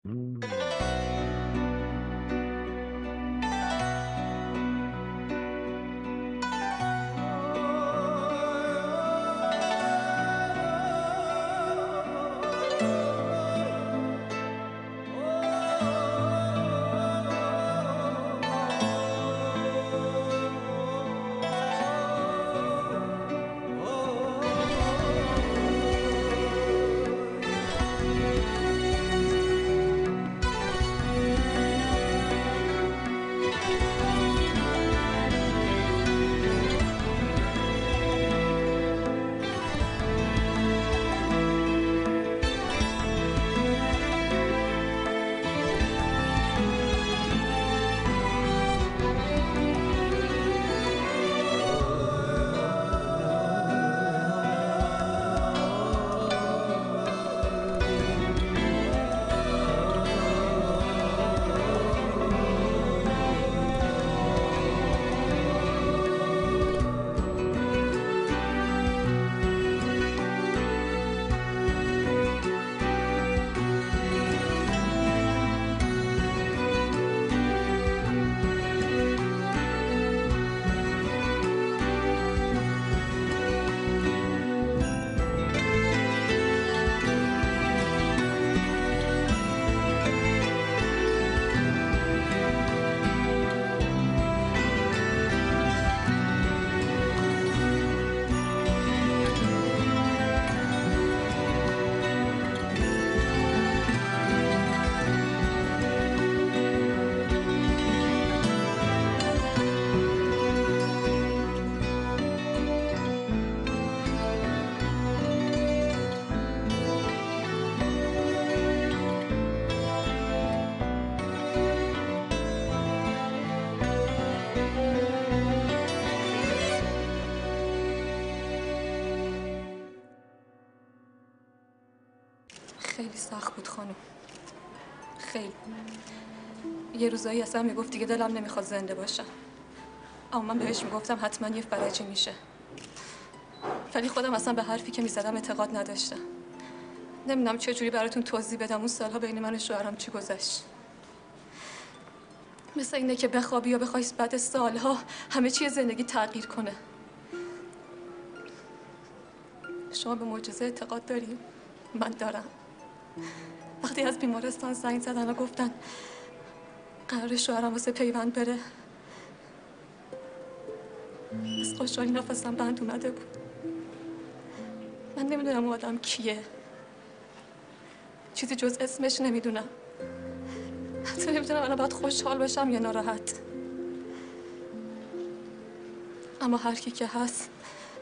خیلی سخت بود خانم، خیلی. یه روزایی اصلا میگفت دیگه دلم نمیخواد زنده باشم، اما من بهش میگفتم حتما یه فرجی میشه، ولی خودم اصلا به حرفی که میزدم اعتقاد نداشتم. نمیدونم چجوری براتون توضیح بدم اون سالها بین من و شوهرم چی گذشت. مثل اینه که بخوابی یا بخوای بعد سالها همه چی زندگی تغییر کنه. شما به معجزه اعتقاد داری؟ من دارم. وقتی از بیمارستان زنگ زدن و گفتن قرار شوهرم واسه پیوند بره، از خوشحالی نفسم بند اومده بود. من نمیدونم اون آدم کیه، چیزی جز اسمش نمیدونم. حتی نمیدونم الان باید خوشحال باشم یا ناراحت. اما هر کی که هست،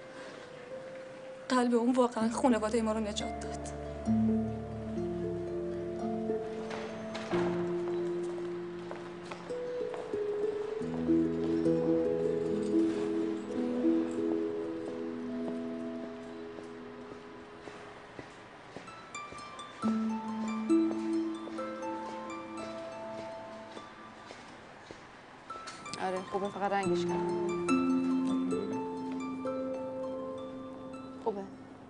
قلب اون واقعا خانواده ما رو نجات داد. آره خوبه، فقط رنگش کردم. خوبه.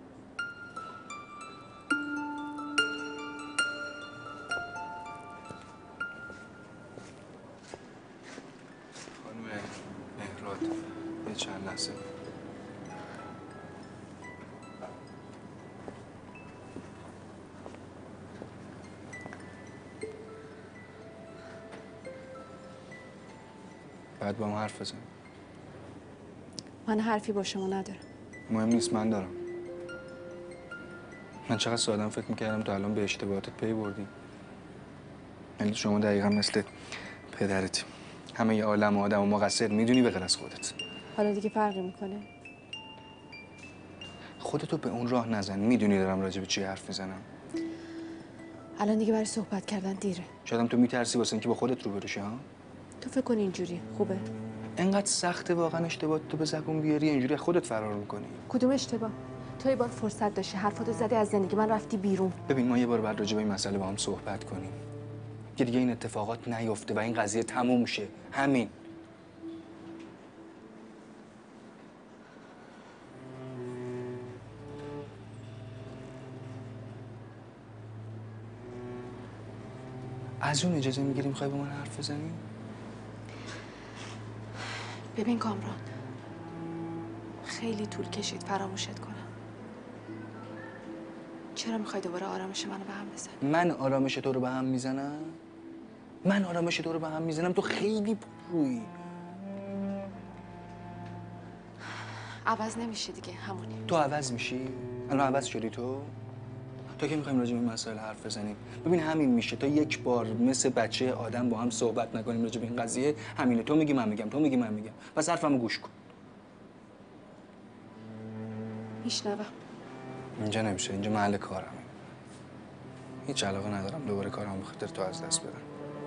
خانم مهراد یه چند لحظه. بعد با ما حرف بزن. من حرفی با شما ندارم. مهم نیست، من دارم. من چقدر ساده‌ام فکر می‌کردم تو الان به اشتباهاتت پی بردی. ولی شما دقیقا مثل پدرتی. همه ی عالم و آدم و مقصر میدونی به غیر از خودت. حالا دیگه فرقی میکنه؟ خودتو به اون راه نزن. میدونی دارم راجع به چی حرف میزنم. الان دیگه برای صحبت کردن دیره. شاید هم تو میترسی واسه اینکه با خودت روبرو شی. ها؟ تو فکر کن اینجوری خوبه؟ انقدر سخته واقعا اشتباهات تو به زبون بیاری، اینجوری خودت فرار میکنی. کدوم اشتباه؟ تو یه بار فرصت داشتی حرفاتو زدی از زندگی من رفتی بیرون. ببین ما یه بار بعد راجع به این مسئله با هم صحبت کنیم که دیگه این اتفاقات نیفته و این قضیه تموم شه. همین. از اون اجازه میگیری میخوای با من حرف بزنی؟ ببین کامران، خیلی طول کشید فراموشت کنم. چرا میخوای دوباره آرامش منو به هم بزنی؟ من آرامش تو رو به هم میزنم؟ من آرامش تو رو به هم میزنم؟ تو خیلی پرویی. عوض نمیشه دیگه، همونی. تو عوض میشی؟ الان عوض شدی تو؟ تا که میخوایم راجع به این مسائل حرف بزنیم. ببین همین میشه، تا یک بار مثل بچه آدم با هم صحبت نکنیم راجع به این قضیه. همینه، تو میگی من میگم، تو میگی من میگم. بس حرفمو گوش کن. میشنوم. اینجا نمیشه، اینجا محل کارمه. هیچ علاقه ندارم دوباره کارم به خاطر تو از دست بدم.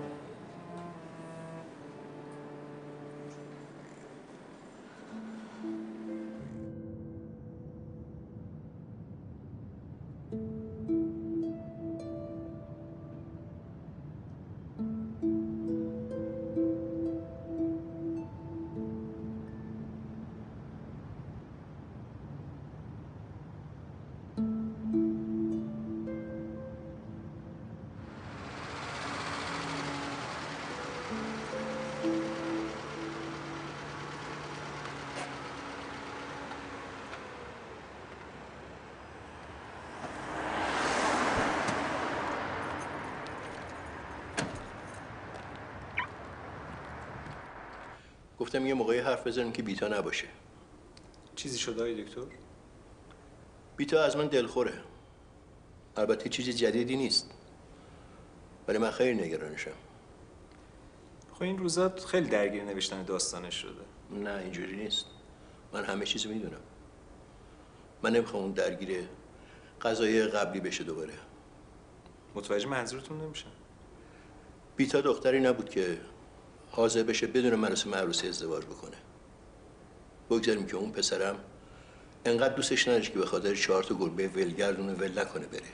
گفتم یه موقعی حرف بزنیم که بیتا نباشه. چیزی شده آقای دکتر؟ بیتا از من دلخوره. البته چیز جدیدی نیست. ولی من خیلی نگرانشم. خب این روزا خیلی درگیر نوشتن داستانش شده. نه اینجوری نیست. من همه چیزو میدونم. من نمیخوام اون درگیر قضایای قبلی بشه دوباره. متوجه منظورتون نمیشم. بیتا دختری نبود که حاضر بشه بدون مراسم عروسی ازدواج بکنه. بگذاریم که اون پسرم انقدر دوستش نداشت که به خاطر 4 تا گربه ولگردونه ول نکنه بره.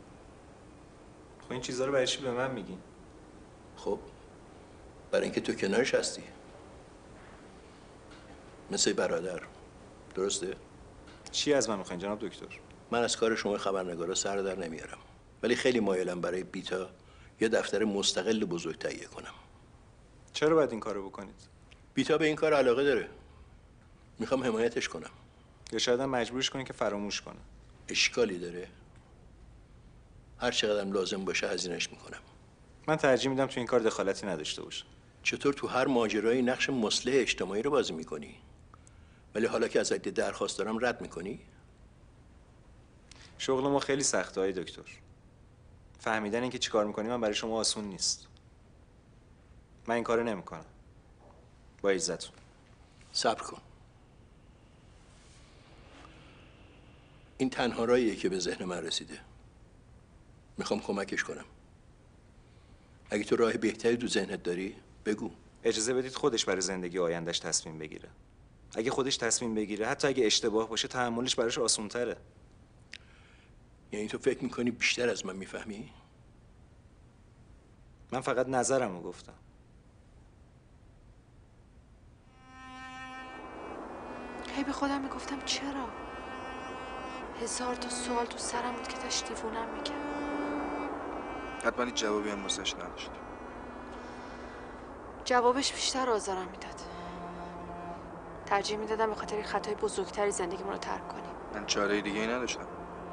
خب این چیزا رو برای چی به من میگین؟ خب برای اینکه تو کنارش هستی. مثل برادر. درسته؟ چی از من میخواین جناب دکتر؟ من از کار شما خبرنگارا سر در نمیارم. ولی خیلی مایلم برای بیتا یه دفتر مستقل بزرگ تهیه کنم. چرا باید این کارو بکنید؟ بیتا به این کار علاقه داره. میخوام حمایتش کنم. یا شاید هم مجبورش کنین که فراموش کنه. اشکالی داره؟ هر چقدرم لازم باشه هزینه‌اش میکنم. من ترجیح میدم تو این کار دخالتی نداشته باشه. چطور تو هر ماجرایی نقش مصلح اجتماعی رو بازی میکنی؟ ولی حالا که ازت درخواست دارم رد میکنی؟ شغل ما خیلی سخته های دکتر. فهمیدن اینکه چیکار میکنی من برای شما آسون نیست. من این کارو نمیکنم. با عزتون. صبر کن. این تنها راهیه که به ذهن من رسیده. میخوام کمکش کنم. اگه تو راه بهتری تو ذهنت داری بگو. اجازه بدید خودش برای زندگی آیندهش تصمیم بگیره. اگه خودش تصمیم بگیره حتی اگه اشتباه باشه تحملش براش آسان‌تره. یعنی تو فکر میکنی بیشتر از من میفهمی؟ من فقط نظرمو گفتم. هی به خودم میگفتم چرا؟ 1000 تا سوال تو سرم بود که داشت دیوونم میکرد. حتما هیچ جوابی هم واسش نداشت. جوابش بیشتر آزارم میداد. ترجیح میدادم به خاطر خطای بزرگتری زندگیمون رو ترک کنیم. من چاره دیگه ای نداشتم.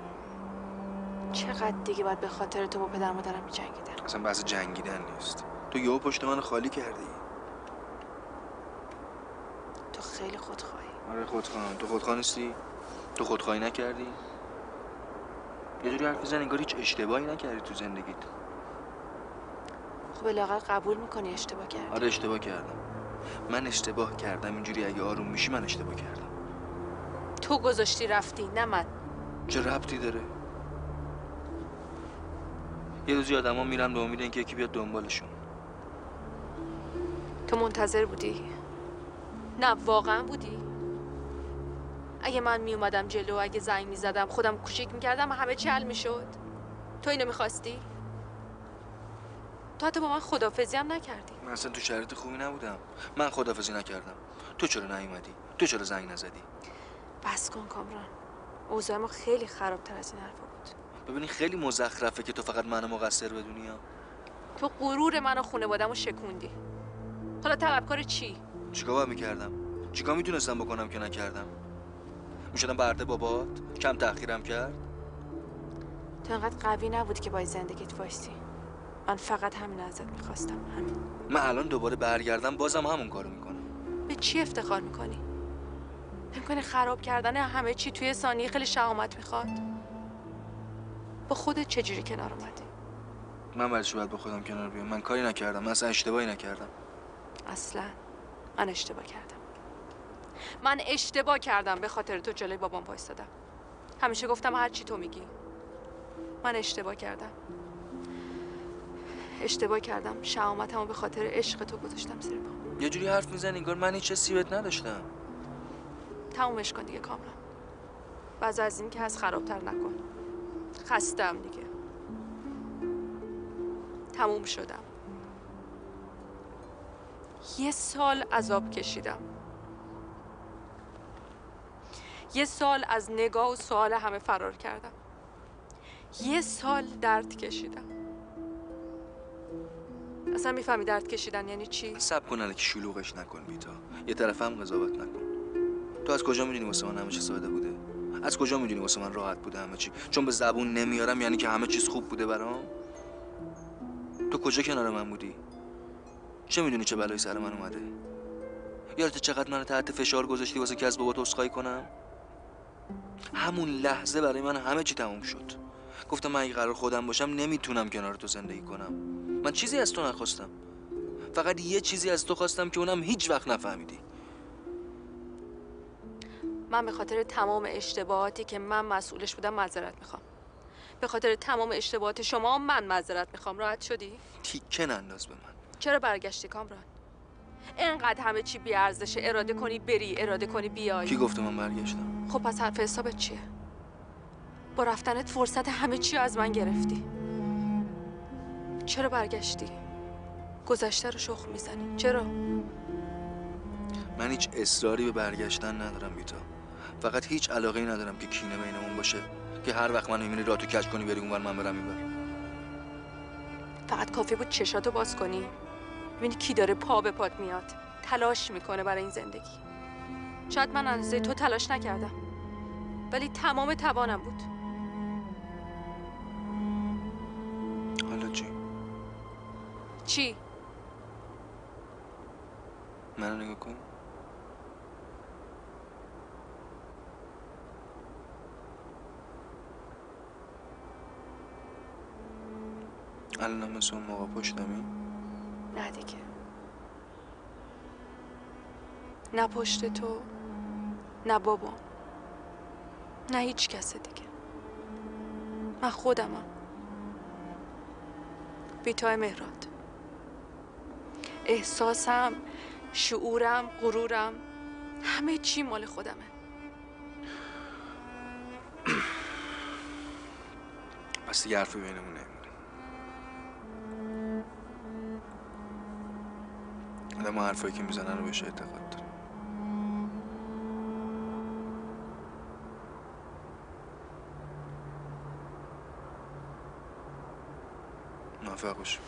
چقدر دیگه باید به خاطر تو با پدر مادرم می‌جنگیدم؟ اصلا بحث جنگیدن نیست. تو یهو پشت منو خالی کردی. تو خیلی خودخواهی. آره خودخواهم. تو خودخواه نیستی؟ تو خودخواهی نکردی؟ یه جوری حرف بزن انگار هیچ اشتباهی نکردی تو زندگیت. خب بالاخره قبول میکنی اشتباه کردی؟ آره اشتباه کردم. من اشتباه کردم. اینجوری اگه آروم میشی من اشتباه کردم. تو گذاشتی رفتی نه من. چه ربطی داره؟ یه روزی آدما میرن به امید اینکه یکی بیاد دنبالشون. تو منتظر بودی؟ نه واقعا بودی؟ اگه من میومدم جلو، اگه زنگ میزدم خودم کوچیک میکردم همه چی حل میشد. تو اینو میخواستی؟ تو حتی با من خداحافظی هم نکردی. من اصلا تو شرایط خوبی نبودم. من خداحافظی نکردم. تو چرا نیومدی؟ تو چرا زنگ نزدی؟ بس کن کامران. اوضاع ما خیلی خرابتر از این حرفا بود. ببینی خیلی مزخرفه که تو فقط منو مقصر بدونی ها. تو غرور من و خانواده‌مو شکوندی. حالا طلبکار چی؟ چیکار باید میکردم؟ چیکار میتونستم بکنم که نکردم؟ میشدم برده بابات؟ کم تأخیرم کرد؟ تو انقدر قوی نبودی که باید زندگیت وایسی. من فقط همین ازت میخواستم، همین. من الان دوباره برگردم بازم همون کارو میکنم. به چی افتخار میکنی؟ فکر کنی خراب کردن همه چی توی ثانیه خیلی شهامت میخواد؟ با خودت چجوری کنار اومدی؟ من برای چی باید با خودم کنار بیام؟ من کاری نکردم، من اصلا اشتباهی نکردم. اصلا من اشتباه کردم. من اشتباه کردم به خاطر تو جلوی بابام وایسادم. همیشه گفتم هر چی تو میگی. من اشتباه کردم. اشتباه کردم. شهامتمو به خاطر عشق تو گذاشتم زیر پام. یه جوری حرف میزنی انگار من هیچ حسی بهت نداشتم. تمومش کن دیگه کامران. بعض از این که هست خرابتر نکن. خستم دیگه. تموم شدم. 1 سال عذاب کشیدم. 1 سال از نگاه و سوال همه فرار کردم. 1 سال درد کشیدم. اصلا میفهمی درد کشیدن یعنی چی؟ صبر کن الکی شلوغش نکن بیتا. یه طرف هم قضاوت نکن. تو از کجا میدونی واسه من همه چی ساده بوده؟ از کجا میدونی واسه من راحت بوده همه چی؟ چون به زبون نمیارم یعنی که همه چیز خوب بوده برام؟ تو کجا کنار من بودی؟ چه میدونی چه بلایی سر من اومده؟ یادت چقدر منو تحت فشار گذاشتی واسه که از بابات عذرخواهی کنم؟ همون لحظه برای من همه چی تموم شد. گفتم من اگه قرار خودم باشم نمیتونم کنار تو زندگی کنم. من چیزی از تو نخواستم. فقط یه چیزی از تو خواستم که اونم هیچ وقت نفهمیدی. من به خاطر تمام اشتباهاتی که من مسئولش بودم معذرت میخوام. به خاطر تمام اشتباهات شما من معذرت میخوام. راحت شدی؟ تیکه ننداز به من. چرا برگشتی کامران؟ اینقدر همه چی بی ارزشه. اراده کنی بری، اراده کنی بیای. کی گفته من برگشتم؟ خب پس حرف حسابت چیه؟ با رفتنت فرصت همه چی از من گرفتی. چرا برگشتی؟ گذشته رو شخم میزنی. چرا؟ من هیچ اصراری به برگشتن ندارم بیتا. فقط هیچ علاقه‌ای ندارم که کینه بینمون باشه، که هر وقت من میبینی راتو کج کنی بری اونور من برم اینور. فقط کافی بود چشاتو باز کنی ببینی کی داره پا به پات میاد، تلاش میکنه برای این زندگی. شاید من اندازه تو تلاش نکردم ولی تمام توانم بود. حالا چی؟ چی؟ منو نگاه کن. الان مثل اون موقع پشتمی؟ نه دیگه. نه پشت تو، نه بابام، نه هیچ کس دیگه. من خودمم. بیتای مهراد. احساسم، شعورم، غرورم، همه چی مال خودمه. پس دیگه حرفی بینمون نمیمونه. آدم ما حرفایی که میزنن رو بهش اعتقاد داره. موفق باش.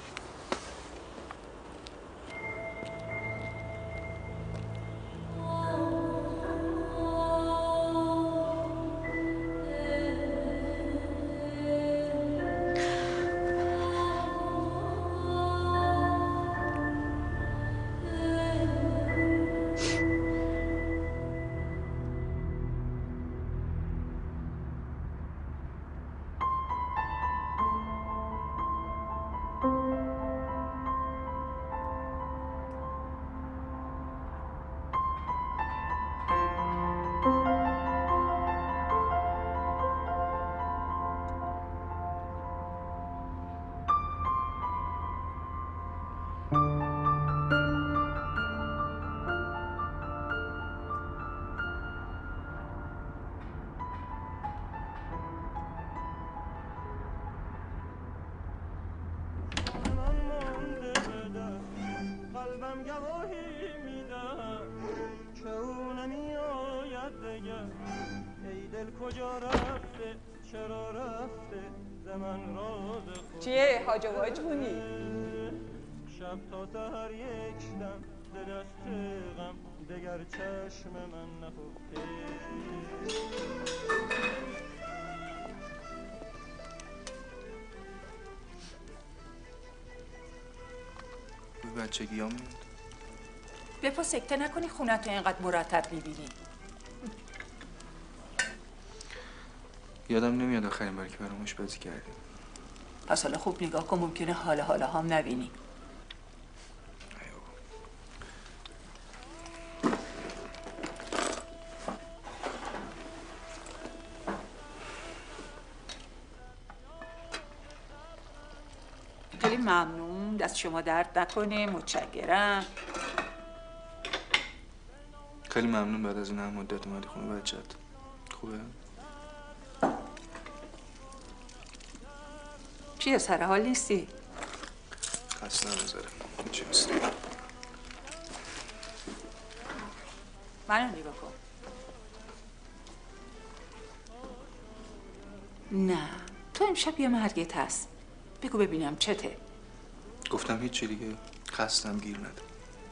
قلبم گواهی میدم که او نمیآید دگر. ای دل کجا رفته چرا رفته ز من راز خود. چیه حاج واج بونی؟ شب تا سحر یک دم ز دست غم دگر چشم من نخفته. به بچگی هم میاد. بپا سکته نکنی خونت رو اینقدر مرتب میبینی. یادم نمیاد آخرین باری که برام آشپزی کردیم. پس حالا خوب نگاه کن، ممکنه حالا هم نبینی. خیلی ممنون، دست شما درد نکنه، متشکرم. خیلی ممنون بعد از این هم مدت اومدی خونه بچت. خوبه؟ چیه سر حال نیستی؟ اصلا نمیذاره. چی هست؟ منو نگاه کن. نه تو امشب یه مرگت هست. بگو ببینم چته؟ گفتم هیچی دیگه. خستم گیر نده.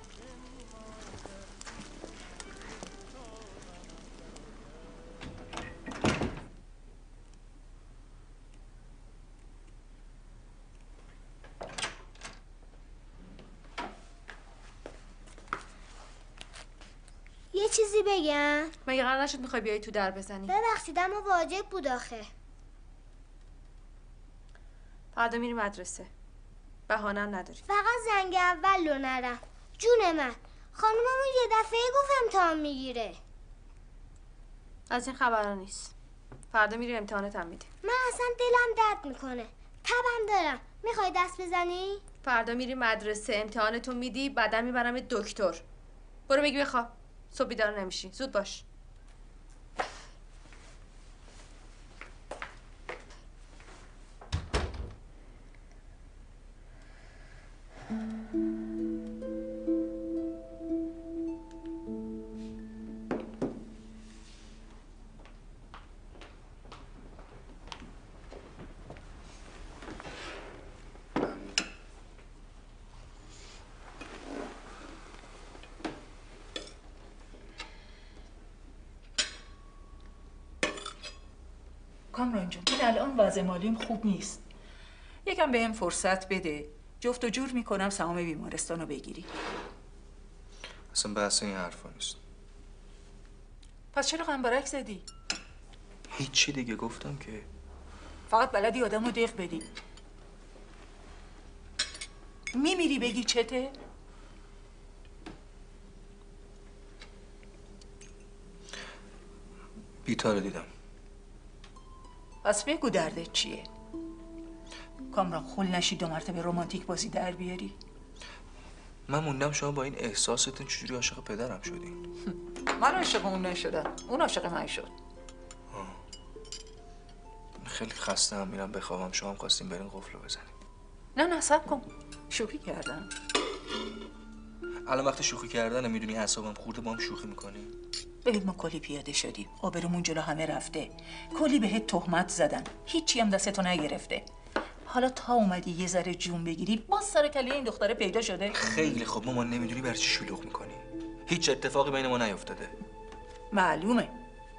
یه چیزی بگم؟ مگه قرار نشد میخوای بیای تو در بزنی؟ ببخشید اما واجب بود آخه. فردا میری مدرسه. بهانه نداری. فقط زنگ اول رو نرم. جون من خانوممون یه دفعه گفت امتحان میگیره. از این خبرها نیست. فردا میری امتحانت هم میدی. من اصلا دلم درد میکنه. تبم دارم. میخوای دست بزنی؟ فردا میری مدرسه، امتحانتو میدی، بعدا میبرم دکتر. برو بگی بخواب. صبح بیدار نمیشی. زود باش. کامران جون این الان وضع مالیم خوب نیست. یکم بهم فرصت بده. جفت و جور میکنم سهام بیمارستان رو بگیری. اصلا بحث این حرفا نیست. پس چرا غمبرک زدی؟ هیچی دیگه گفتم که. فقط بلدی آدم رو دق بدی. میمیری بگی چته؟ بیتا رو دیدم. پس بگو دردت چیه؟ کامران خل نشی 2 مرتبه رمانتیک بازی در بیاری. من موندم شما با این احساستون چجوری عاشق پدرم شدین. من عاشق اون نشدم، اون عاشق من شد. خیلی خسته‌ام میرم بخوابم. شما هم خواستین برین قفل رو بزنیم. نه صبر کن، شوخی کردم. الان وقت شوخی کردنه. میدونی اعصابم خورده با هم شوخی میکنی. ببین ما کلی پیاده شدیم، آبرومون جلو همه رفته، کلی بهت تهمت زدن، هیچی هم دستتو نگرفته. حالا تا اومدی یه ذره جون بگیری باز سر کله این دختره پیدا شده. خیلی خوب مامان نمیدونی برای چی شلوغ میکنی. هیچ اتفاقی بین ما نیفتاده. معلومه.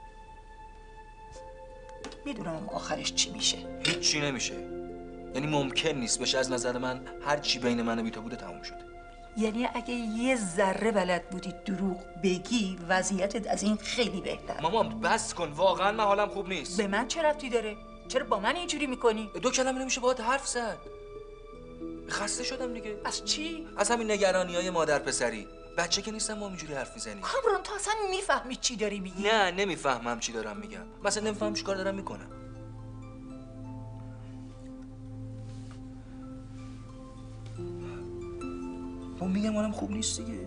میدونم آخرش چی میشه. هیچی نمیشه. یعنی ممکن نیست بشه. از نظر من هر چی بین من و بیتا بوده تموم شده. یعنی اگه یه ذره بلد بودی دروغ بگی وضعیتت از این خیلی بهتر. مامان بس کن. واقعا من حالم خوب نیست. به من چه ربطی داره؟ چرا با من اینجوری میکنی؟ 2 کلمه نمیشه باهات حرف زد. خسته شدم دیگه. از چی؟ از همین نگرانی‌های مادر پسری. بچه که نیستم ما اینجوری حرف میزنی. کامران تو اصلا میفهمی چی داری میگی؟ نه نمیفهمم چی دارم میگم. مثلا نمیفهمم چی کار دارم میکنم. ما میگم حالم خوب نیست دیگه.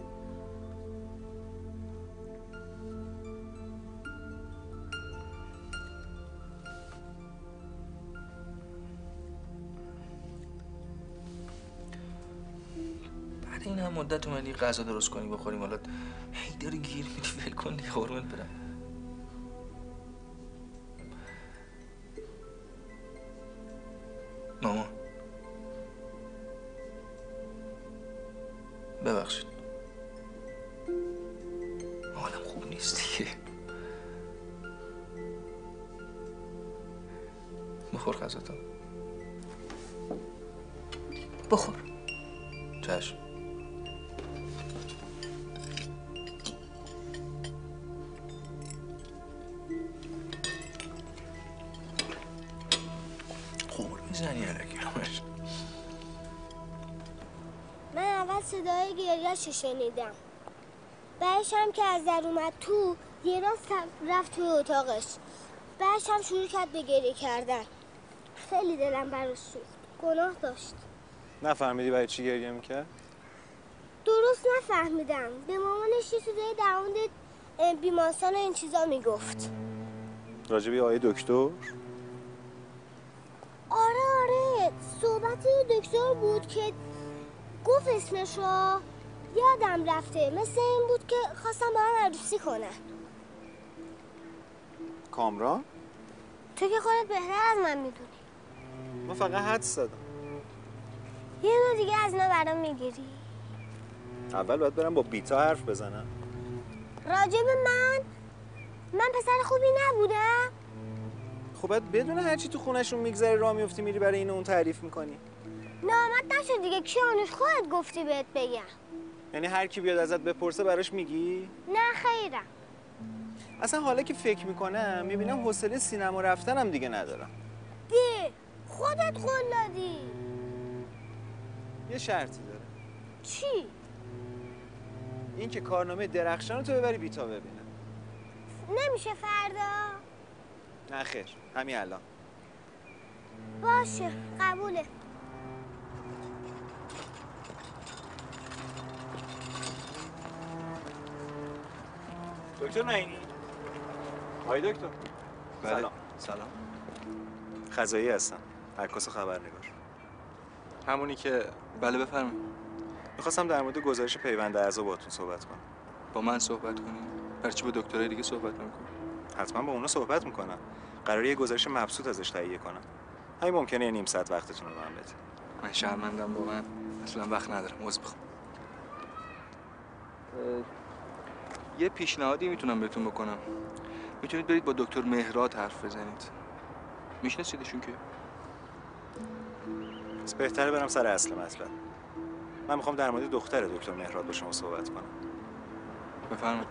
بعد این هم مدت اومدی غذا درست کنی بخوریم. حالا هی داری گیر میدی. ول کن دیگه قربونت برم. مامان ببخشید حالم خوب نیست دیگه. بخور غذاتو. بخور. چشم. خور میزنی الکی همش. من اول صدای گریه‌شو شنیدم. بعدش هم که از در اومد تو، یه راست رفت توی اتاقش. بعدش هم شروع کرد به گریه کردن. خیلی دلم براش سوخت. گناه داشت. نفهمیدی برای چی گریه میکرد؟ درست نفهمیدم. به مامانش یه چیزایی در مورد بیمارستان و این چیزا میگفت. راجبی آقای دکتر؟ آره صحبت دکتر بود که گفت اسمشو یادم رفته. مثل این بود که خواستم با هم عروسی کنن. کامران؟ تو که خودت بهتر از من میدونی. من فقط حدس زدم. یه نوع دیگه از اینا برام میگیری. اول باید برم با بیتا حرف بزنم. راجب من پسر خوبی نبودم. خب باید بدون هرچی تو خونشون میگذره راه میفتی میری برای این اون تعریف میکنی. نامت نشد دیگه. کیانوش خودت گفتی بهت بگم. یعنی هر کی بیاد ازت بپرسه براش میگی؟ نه خیرم. اصلا حالا که فکر میکنم میبینم حوصله سینما رفتنم دیگه ندارم. خودت قول دادی. یه شرطی داره. چی؟ این که کارنامه درخشان تو ببری بیتا ببینه. نمیشه فردا؟ نه خیر، همین الان. باشه قبوله. دکتر نعینی؟ آقای دکتر. بله. سلام. خزایی هستم. عکاس و خبرنگار. همونی که بله بفرمایید. میخواستم در مورد گزارش پیوند اعضا باهاتون صحبت کنم. با من صحبت کنیم؟ برای چی با دکترای دیگه صحبت نمی‌کنی؟ حتما با اونا صحبت میکنم. قراره یه گزارش مبسوط ازش تهیه کنم. همین ممکنه یه نیم ساعت وقتتون رو به من بدید. من شرمندم واقعا. اصلا وقت ندارم. عذر میخوام. یه پیشنهادی میتونم بهتون بکنم. میتونید برید با دکتر مهراد حرف بزنید. میشناسیدشون که؟ بس بهتره برم سر اصل مطلب. من میخوام در مورد دختر دکتر مهراد با شما صحبت کنم. بفرمایید.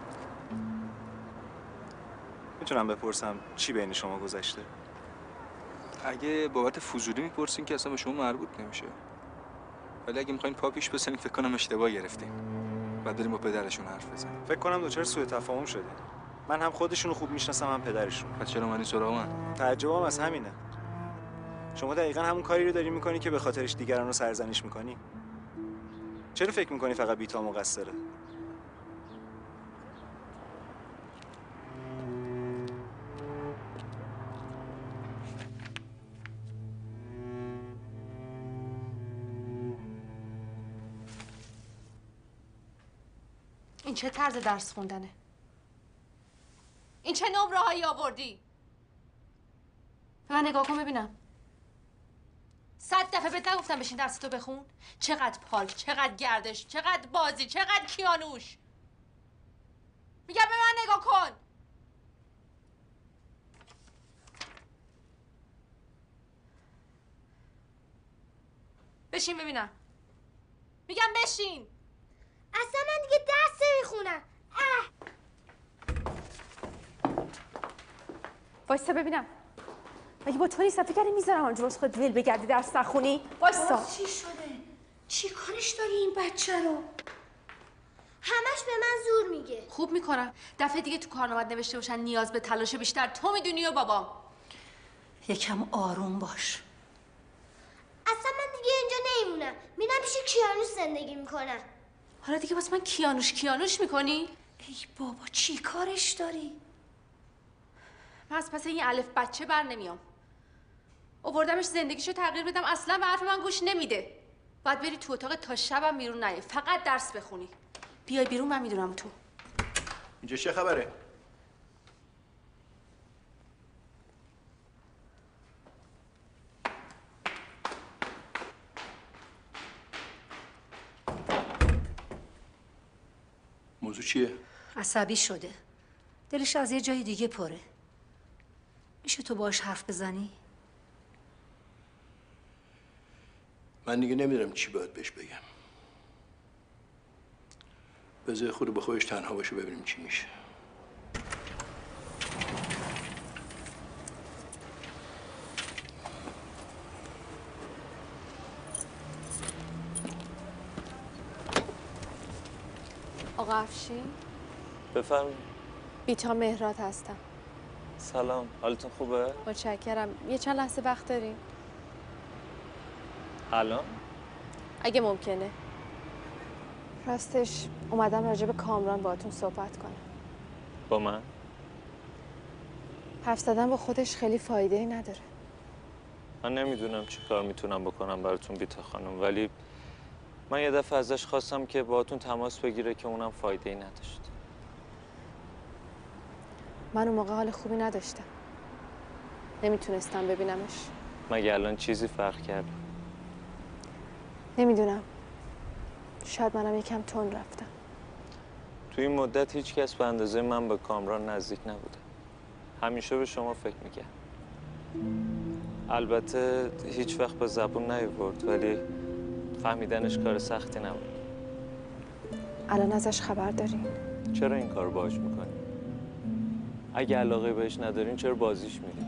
میتونم بپرسم چی بین شما گذشته؟ اگه بابت فضولی میپرسین که اصلا به شما مربوط نمیشه. ولی اگه میخواین پا پیش بزنید فکر کنم اشتباه گرفتین. بعد بریم با پدرشون حرف بزنیم. فکر کنم دچار سوء تفاهم شدین. من هم خودشونو خوب میشناسم هم پدرشون. پس چرا منی سراغ من؟ تعجبم از همینه. شما دقیقاً همون کاری رو داری میکنی که به خاطرش دیگران رو سرزنش میکنی. چرا فکر میکنی فقط بیتا مقصره؟ این چه طرز درس خوندنه؟ این چه نمره‌هایی آوردی؟ به من نگاه کن ببینم. 100 دفعه بهت نگفتم بشین درستو بخون؟ چقدر پارک، چقدر گردش، چقدر بازی، چقدر کیانوش. میگم به من نگاه کن. بشین ببینم. میگم بشین. اصلا من دیگه درس نمیخونم. وایسا ببینم. اگه با تو نیستم فکر کردی میذارم همونجا واسه خود ویل بگردی درس نخونی؟ وایسا. چی شده؟ چی کارش داری این بچه رو؟ همش به من زور میگه. خوب میکنم. دفعه دیگه تو کارنامه‌ات نوشته باشن نیاز به تلاش بیشتر تو میدونی و بابام. یکم آروم باش. اصلا من دیگه اینجا نمیمونم. میرم پیش کیانوش زندگی میکنم. حالا دیگه واسه من کیانوش میکنی؟ ای بابا چی کارش داری؟ من از پس این الف بچه بر نمیام. آوردمش زندگیشو تغییر بدم اصلا به حرف من گوش نمیده. باید بری تو اتاق تا شبم بیرون نیای. فقط درس بخونی. بیای بیرون من میدونم تو. اینجا چه خبره؟ موضوع چیه؟ عصبی شده. دلش از یه جای دیگه پره. میشه تو باهاش حرف بزنی؟ من دیگه نمیدونم چی باید بهش بگم. بذار خود به خودش تنها باشه ببینیم چی میشه. آقا افشین، بفرمایید. بیتا مهرات هستم. سلام، حالتون خوبه؟ متشکرم. یه چند لحظه وقت داریم؟ الان؟ اگه ممکنه. راستش اومدم راجع به کامران باهاتون صحبت کنم. با من؟ حرف زدن با خودش خیلی فایده ای نداره. من نمیدونم چی کار میتونم بکنم براتون بیتا خانم، ولی من یه دفعه ازش خواستم که باهاتون تماس بگیره که اونم فایده ای نداشت. من اون موقع حال خوبی نداشتم. نمیتونستم ببینمش. مگه الان چیزی فرق کرد؟ نمیدونم. شاید منم یکم تند رفتم. توی این مدت هیچ کس به اندازه من به کامران نزدیک نبوده. همیشه به شما فکر میکرد. البته هیچ وقت به زبون نیاورد، ولی فهمیدنش کار سختی نبود. الان ازش خبر دارین؟ چرا این کار باهاش میکنی؟ اگه علاقه بهش ندارین چرا بازیش میدین؟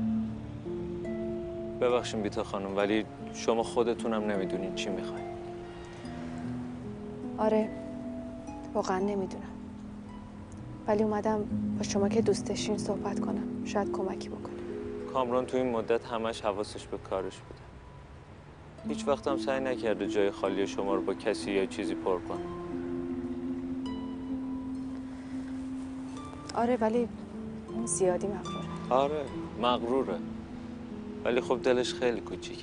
ببخشید بیتا خانم، ولی شما خودتونم نمیدونین چی میخواین. آره، واقعا نمیدونم. ولی اومدم با شما که دوستشین صحبت کنم. شاید کمکی بکنه. کامران تو این مدت همش حواسش به کارش بوده. هیچ وقت هم سعی نکرده جای خالی شما رو با کسی یا چیزی پر کنه. آره، ولی اون زیادی مغروره. آره، مغروره. ولی خب دلش خیلی کوچیکه.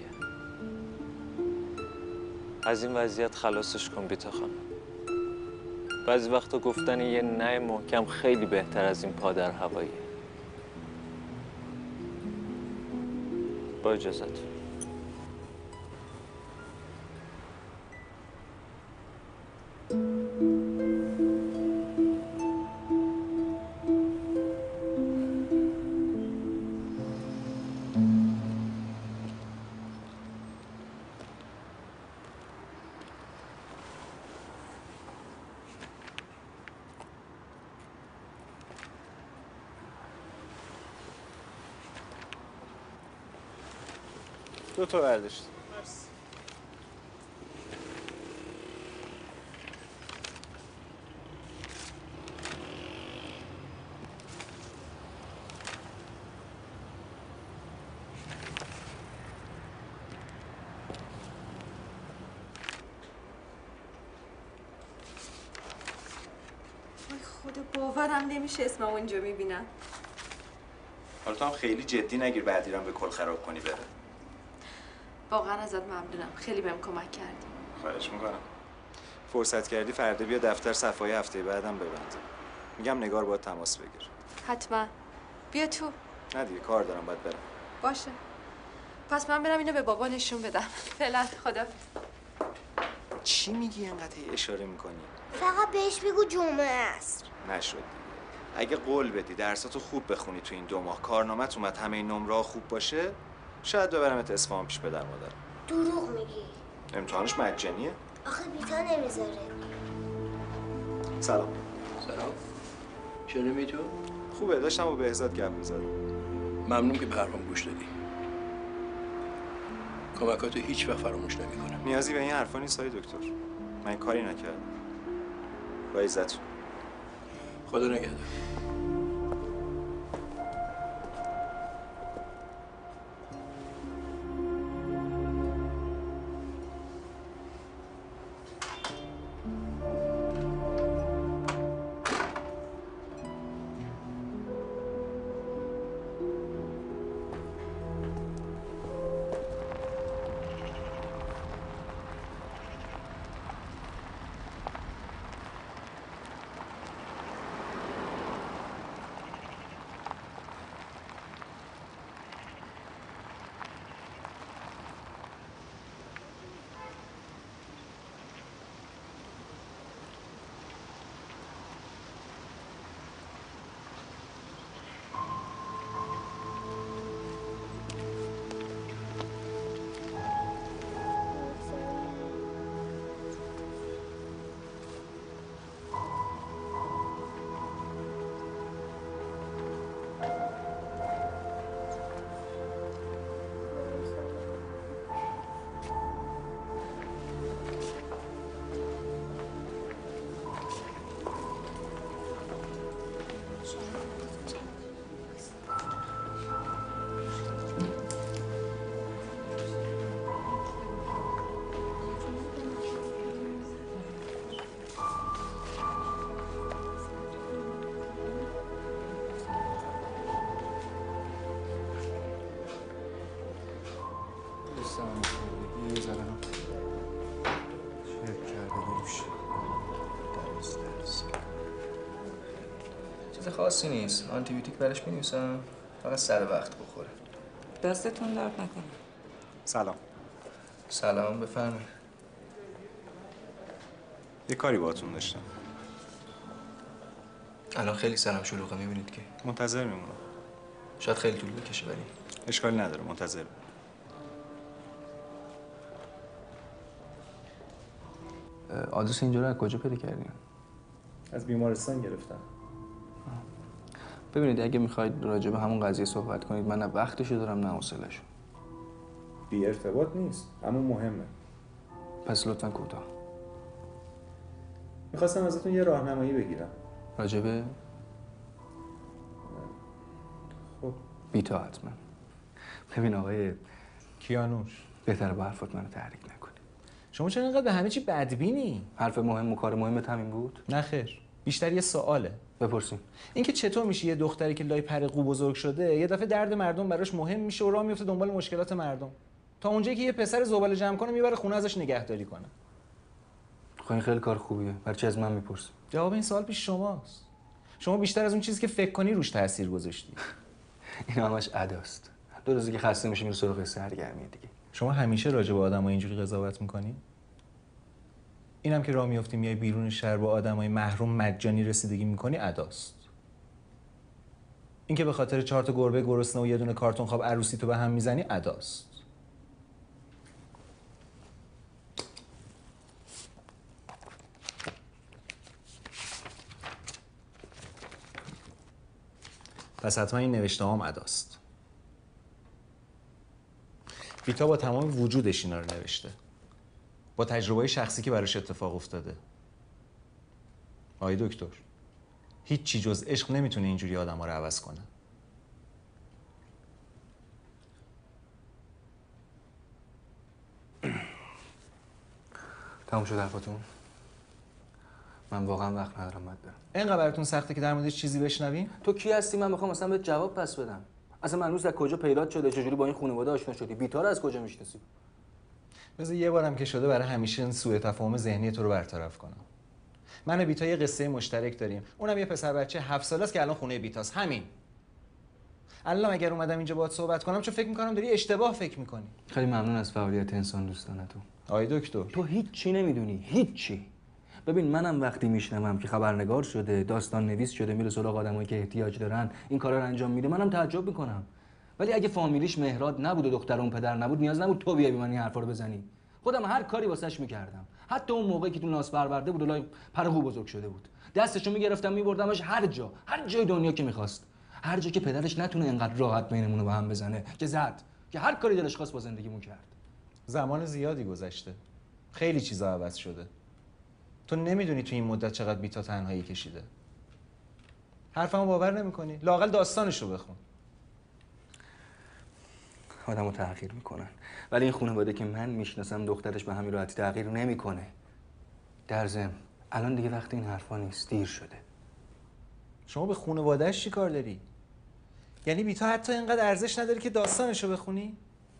از این وضعیت خلاصش کن بیتا خانم. بعضی وقتا گفتن یه نه محکم خیلی بهتر از این پا در هواییه. با اجازت. دو تا برداشت. وای خدا، باورم نمیشه اسمم اونجا میبینم. حالا تو هم خیلی جدی نگیر بعدی رو به کل خراب کنی بره. واقعا ازت ممنونم. خیلی بهم کمک کردی. خواهش میکنم. فرصت کردی فردا بیا دفتر صفای هفته بعدم ببند. میگم نگار باید تماس بگیر. حتما. بیا تو. نه دیگه کار دارم باید برم. باشه. پس من برم اینو به بابا نشون بدم. فعلا خدا. چی میگی انقدر اشاره میکنی؟ فقط بهش بگو جمعه است. نشد دیگه. اگه قول بدی درساتو خوب بخونی تو این 2 ماه، کارنامت اومد همه این نمره‌ها خوب باشه، شاید ببرمت اصفهان پیش پدر مادر. دروغ میگی. امتحانش مجانیه. آخه بیتا نمیذاره. سلام. سلام. شنیدی تو؟ خوبه، داشتم با بهزاد گپ می‌زدم. ممنون که به حرفم گوش دادی. کمکاتو هیچ وقت فراموش نمی‌کنم. نیازی به این حرفا نیست آقای دکتر. من کاری نکردم. با عزتون. خدا نگهدار. سرماخوردگی ذره چک کردگی روش چیز خاصی نیست. آنتیبیوتیک برش می‌نویسم، فقط سر وقت بخوره. دستتون درد نکنه. سلام. سلام، بفرمایید. یه کاری باهاتون داشتم. الان خیلی سرم شلوغه، می‌بینید که. منتظر میمونم. شاید خیلی طول بکشه ولی اشکالی نداره، منتظر. آدرس اینجا رو از کجا پیدا کردین؟ از بیمارستان گرفتم. ببینید اگه میخواید راجع به همون قضیه صحبت کنید، من نه وقتشو دارم نه حوصله‌شو. بی ارتباط نیست، اما مهمه. پس لطفاً کوتاه. میخواستم ازتون یه راهنمایی بگیرم. راجع به خب بیتا حتما. ببین آقای کیانوش، بهتره با حرفات منو تحریک نکنی. شما چرا اینقدر به همه چی بدبینی؟ حرف مهم و کار مهمت همین بود؟ نه خیر، بیشتر یه سواله. بپرسیم. اینکه چطور میشه یه دختری که لای پر قو بزرگ شده یه دفعه درد مردم براش مهم میشه و راه میفته دنبال مشکلات مردم، تا اونجایی که یه پسر زباله جمع کنه میبره خونه ازش نگهداری کنه. خب این خیلی کار خوبیه. برای چی از من میپرسی؟ جواب این سوال پیش شماست. شما بیشتر از اون چیزی که فکر کنی روش تاثیر گذاشتی. این همش اداست. دو روزی که خسته میشی میری سراغ سرگرمی دیگه. شما همیشه راجع به آدم‌ها اینجوری قضاوت می‌کنی؟ اینم که راه میافتی میای بیرون شهر با آدمای محروم مجانی رسیدگی می‌کنی اداست. این که به خاطر 4 تا گربه گرسنه و یه دونه کارتون خواب عروسی تو به هم میزنی اداست. پس حتما این نوشته‌هام اداست. بیتا با تمام وجودش اینا رو نوشته. با تجربه شخصی که براش اتفاق افتاده. آقای دکتر، هیچ چی جز عشق نمیتونه اینجوری آدم‌ها رو عوض کنه. تموم شد حرفاتون؟ من واقعا وقت ندارم باید برم. اینقدر براتون سخته که در موردش چیزی بشنوین؟ تو کی هستی من بخوام مثلا بهت جواب پس بدم؟ اصلا منوس از کجا پیدات شده؟ چجوری با این خانواده آشنا شدی؟ بیتا رو از کجا میشناسی؟ بذار یه بارم که شده برای همیشه این سوء تفاهم ذهنی تو رو برطرف کنم. من و بیتا یه قصه مشترک داریم. اونم یه پسر بچه 7 ساله است که الان خونه بیتاست. همین. الان اگر اومدم اینجا باهات صحبت کنم چون فکر می‌کنم داری اشتباه فکر می‌کنی. خیلی ممنون از فعالیت انسان دوستانه تو. آقای دکتر، تو هیچ چی نمیدونی، هیچ چی. ببین منم وقتی میشنوم که خبرنگار شده، داستان نویس شده، میره سراغ آدمایی که احتیاج دارن، این کارا رو انجام میده، منم تعجب میکنم. ولی اگه فامیلیش مهراد نبود و دختر اون پدر نبود، نیاز نبود تو بیای به من این حرفا رو بزنی. خودم هر کاری واسش میکردم. حتی اون موقعی که تو ناس پرورده بود و لای پرقو بزرگ شده بود. دستشو میگرفتم میبردمش هر جای دنیا که میخواست. هر جا که پدرش نتونه اینقدر راحت بینمون رو با هم بزنه، که زد. که هر کاری دلش خواست با زندگیمون کرد. زمان زیادی گذشته. خیلی چیزا عوض شده. تو نمیدونی تو این مدت چقدر بیتا تنهایی کشیده. حرفمو باور نمی‌کنی؟ لااقل داستانشو بخون. آدمو تغییر میکنن. ولی این خانواده که من میشناسم دخترش به همین راحتی تغییر نمیکنه. در ضمن الان دیگه وقت این حرفا نیست، دیر شده. شما به خانواده‌اش چی کار داری؟ یعنی بیتا حتی اینقدر ارزش نداره که داستانشو بخونی؟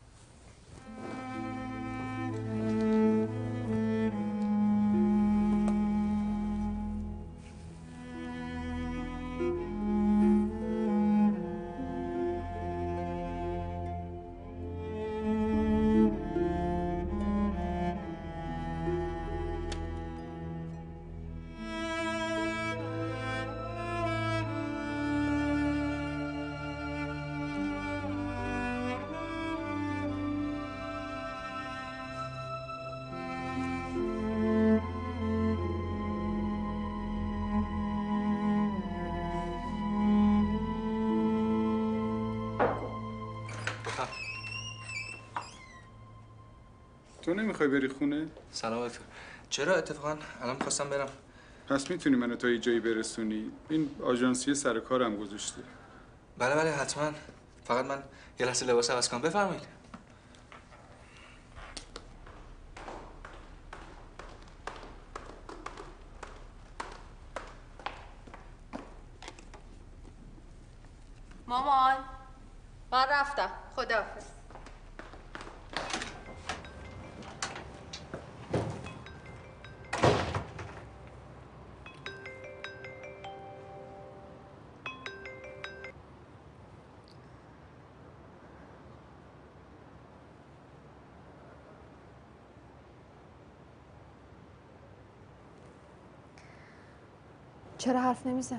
تو نمیخوای بری خونه؟ سلام دکتر. چرا اتفاقا الان می‌خواستم برم. پس میتونی منو تا یه جایی برسونی؟ این آژانسیه سر کارم گذاشته. بله حتما. فقط من یه لحظه لباس عوض کنم. بفرمایید. مامان من رفتم. خداحافظ. چرا حرف نمیزنی؟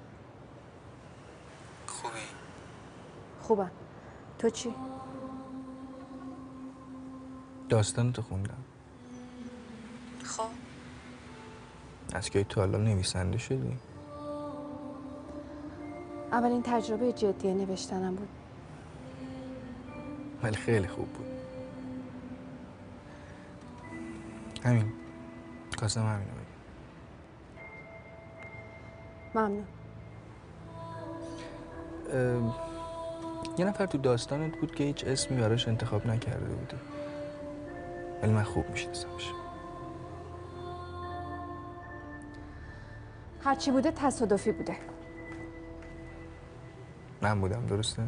خوبی؟ خوبم. تو چی؟ داستانتو خوندم. خب از که تو حالا نویسنده شدی؟ اولین تجربه جدی نوشتنم بود. ولی خیلی خوب بود. همین. خواستم همینو بگم. ممنون. یه نفر تو داستانت بود که هیچ اسمی براش انتخاب نکرده بودی. ولی من خوب میشناسمش. هرچی بوده تصادفی بوده. من بودم، درسته؟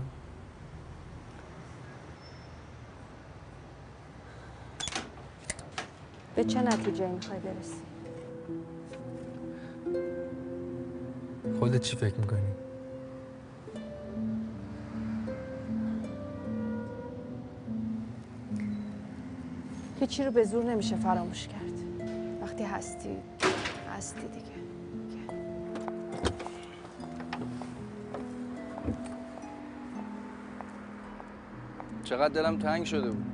به چه نتیجه میخوای برسی؟ خودت چی فکر میکنی؟ هیچی رو به زور نمیشه فراموش کرد. وقتی هستی دیگه. چقدر دلم تنگ شده بود.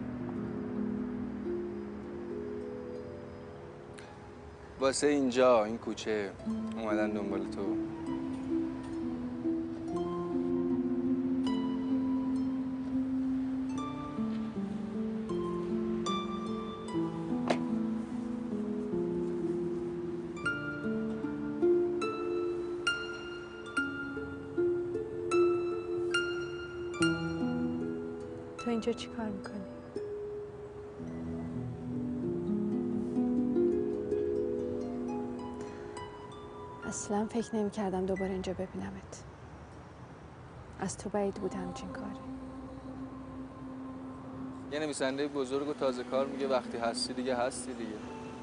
واسه اینجا، این کوچه اومدن دنبال تو. تو اینجا چی کار میکنی؟ اصلا فکر نمی‌کردم دوباره اینجا ببینمت. از تو بعید بود همچین کاری. یه نویسنده بزرگ و تازه کار میگه وقتی هستی دیگه هستی دیگه.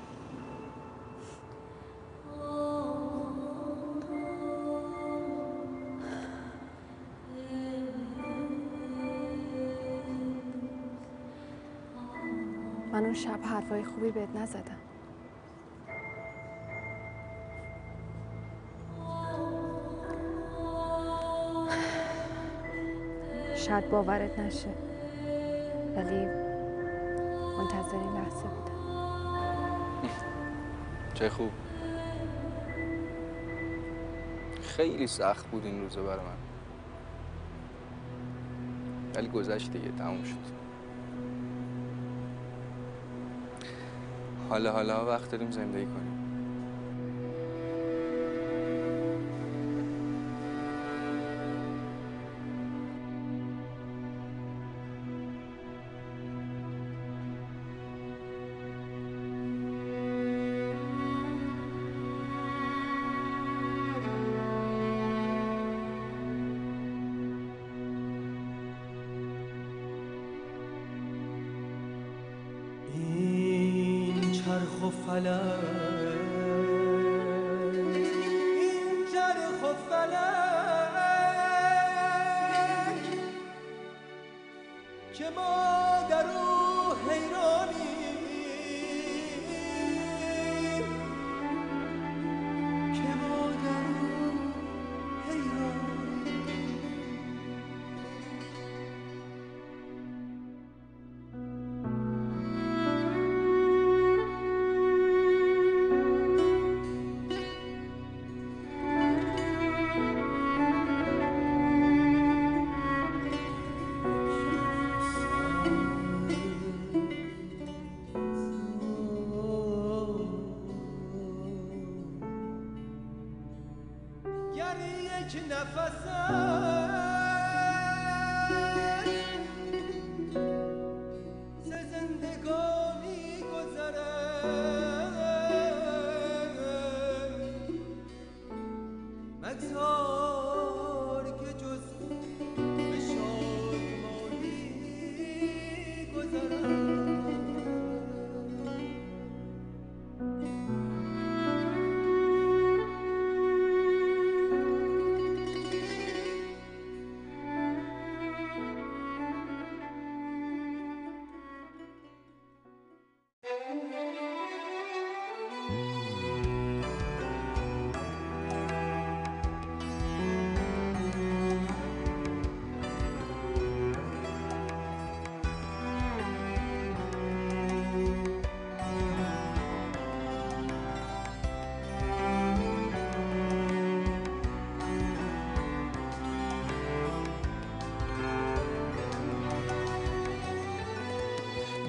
من اون شب حرفای خوبی بهت نزدم. شاید باورت نشه ولی منتظر این لحظه بودم. چه خوب. خیلی سخت بود این روزا برای من. ولی گذشت دیگه، تموم شد. حالا وقت داریم زندگی کنیم. این چرخ و فلک، این چرخ و فلک که ما در او حیرانیم، که ما در او حیرانیم. گر یک نفس ز زندگانی گذرد، مگذار که جز به شادمانی گذرد.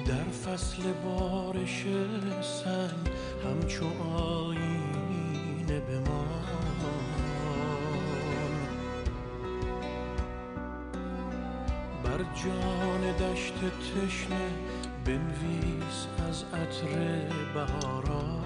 در فصل بارش سنگ همچو آینه بمان، بر جان دشت تشنه بنویس از عطر بهاران.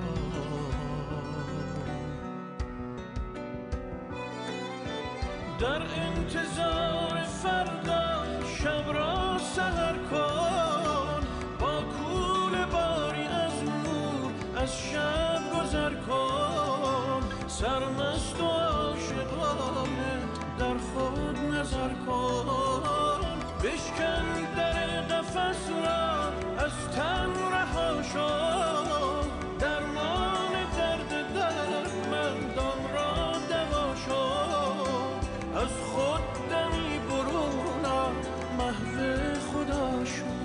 در انتظار فردا شب را سحر کن، با کوله باری از نور از شب گذر کن. سرمست و عاشقانه در خود نظر کن، بشکن در قفس را از تن رها شو. درمان درد دردمندان را دوا شو، از خود دمی برون آ، محو خدا شو.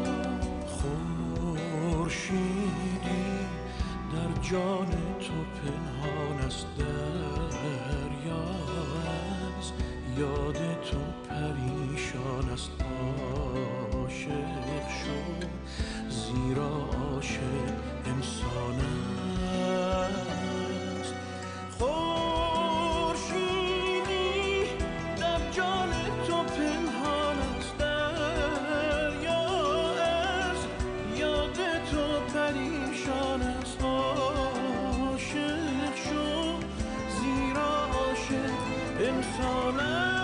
خورشیدی در جان تو پنهان است، دریا از یاد تو پریشان است. عاشق شو زیرا عاشق انسان است. خورشیدی در جان تو پنهان است، دریا از یاد تو پریشان است. عاشق شو زیرا عاشق انسان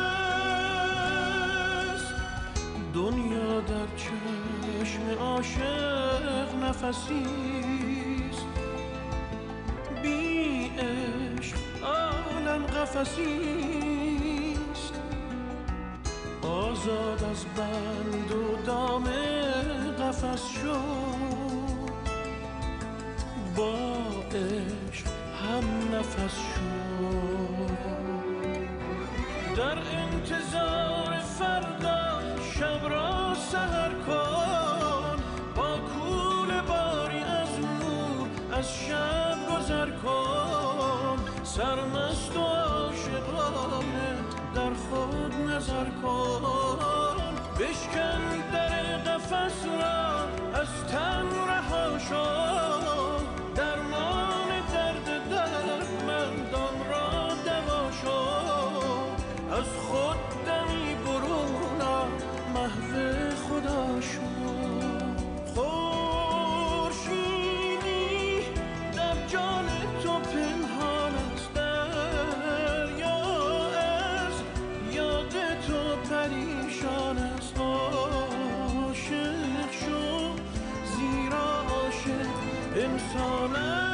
است. دنیا در چشم عاشق نفسیست، بی عشق عالم قفسیست. آزاد از بند و دام قفس شو، با عشق هم نفس شو. در انتظار فردا شب را سحر کن، با کوله باری از نور از شب گذر کن. سرمست و عاشقانه در خود نظر کن، بشکن در قفس را از تن رها شو. درمان درد دردمندان را دوا شو، از خود دمی برون آ، محو خدا شو. خورشیدی در جان تو پنهان است، دریا از یاد تو پریشان است. عاشق شو زیرا عاشق انسان است.